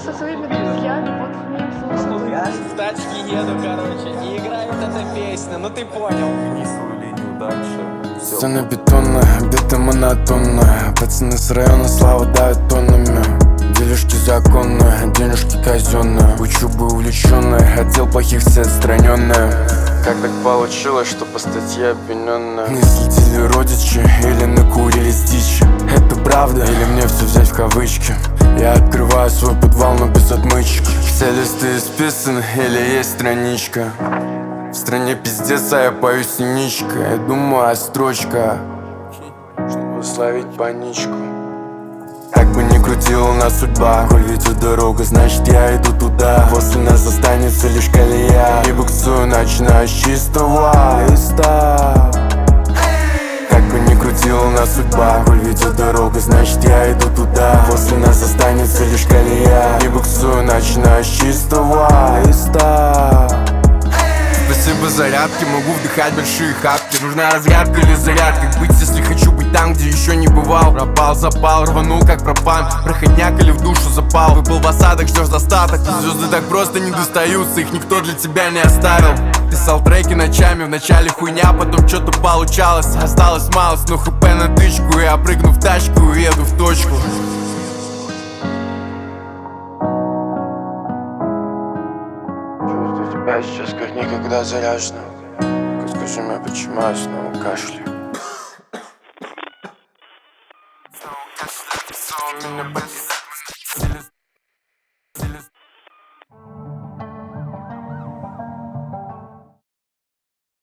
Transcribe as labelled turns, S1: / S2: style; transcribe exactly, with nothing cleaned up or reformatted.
S1: со своими друзьями, вот в ней слушают.
S2: Я в тачке еду, короче, и играет эта песня, ну ты понял.
S3: Гни свою линию дальше.
S4: Сцена бетонная, где-то монотонная. Пацаны с района славу давят тоннами. Делишки законные, денежки казенные. Учебы увлеченные, отдел плохих все отстраненные. Как так получилось, что по статье обвиненная? Не следили родичи или накурились дичи? Это правда или мне все взять в кавычки? Я открываю свой подвал, но без отмычки. Все листы исписаны или есть страничка? В стране пиздец, а я пою синичка. Я думаю о строчках, чтобы словить паничку. Как бы ни крутила нас судьба, коль ведет дорога, значит я иду туда. После нас останется лишь колея. Не буксую, начинаю с чистого листа. Как бы ни крутила нас судьба, коль ведет дорога, значит я иду туда. После нас останется лишь колея. Не буксую, начинаю с чистого листа. Спасибо зарядке, могу вдыхать большие хапки. Нужна разрядка или зарядка? Быть, если хочу быть там, где еще не бывал. Пропал, запал, рванул как пропан. Проходняк или в душу запал. Выпал в осадок, ждешь достаток. Звезды так просто не достаются, их никто для тебя не оставил. Писал треки ночами, вначале хуйня, потом что-то получалось. Осталось малость, но хп на тычку. Я прыгну в тачку, уеду в точку. Я сейчас как никогда заряжена. Скажи мне, почему я снова кашляю? Снова кашляю, снова меня больше.